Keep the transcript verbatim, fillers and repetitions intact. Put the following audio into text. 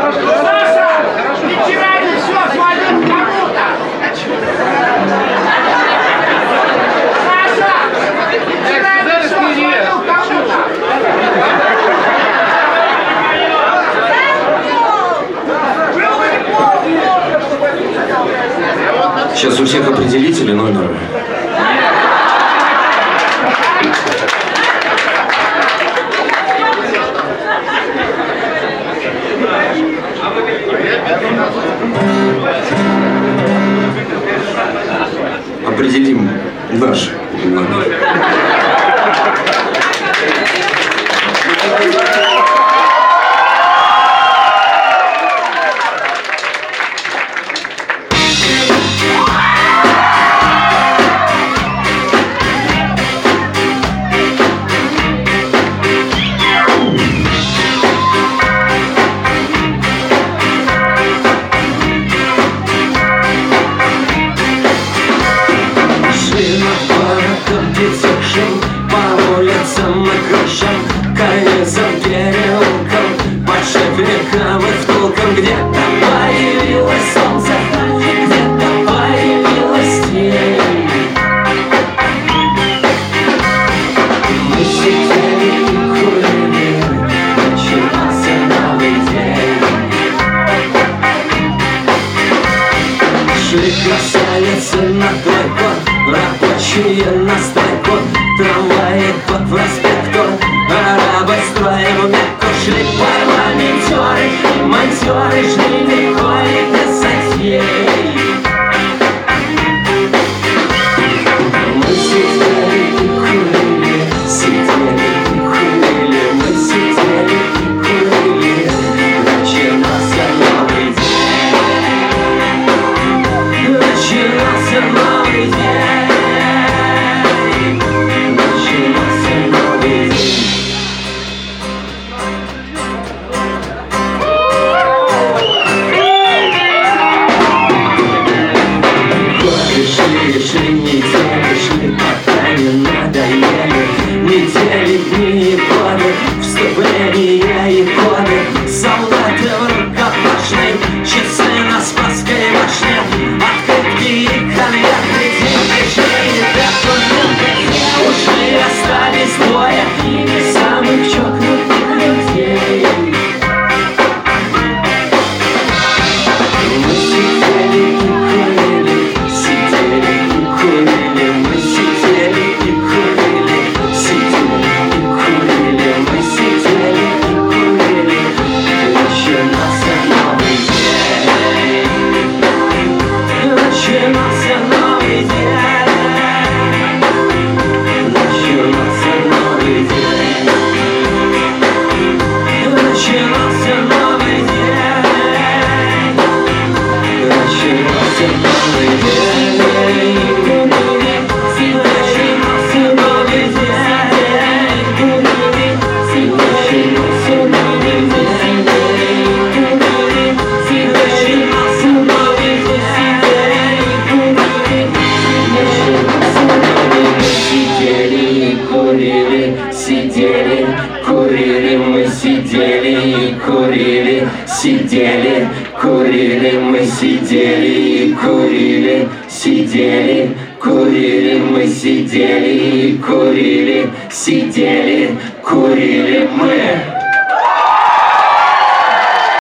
Сейчас у всех определители номера. Определим наш номер. По улицам и крышам, конецам, переулкам, подшипникам и втулкам. Где-то появилось солнце, где-то появилась тень. Мы сидели и курили, начинался новый день. Шли красавицы на тройку, рабочие на стройку, трамваи по проспекту, арабы строем в Мекку. Шли парламентеры и монтеры, шли Николи без статей. Мы сидели и курили, сидели и курили, мы сидели и курили, начинался новый день. Начинался новый день. Шли недели, шли, пока не надоели. Недели, дни и годы, вступления и коды. Солдаты в рукопашной, часы на Спасской башне, открытки и конверты, деньги, шли документы. Ушли, остались двое и самых чокнутых людей. Мы сидели и курили, сидели и курили, мы сидели и курили, сидели и курили, мы сидели и курили. Начинался новый день. Начинался новый день. Начинался новый день. Начинался новый день. Начинался новый день. Начинался новый Сидели, курили, мы сидели и курили, сидели, курили, мы сидели и курили, сидели, курили, мы сидели и курили, сидели, курили мы.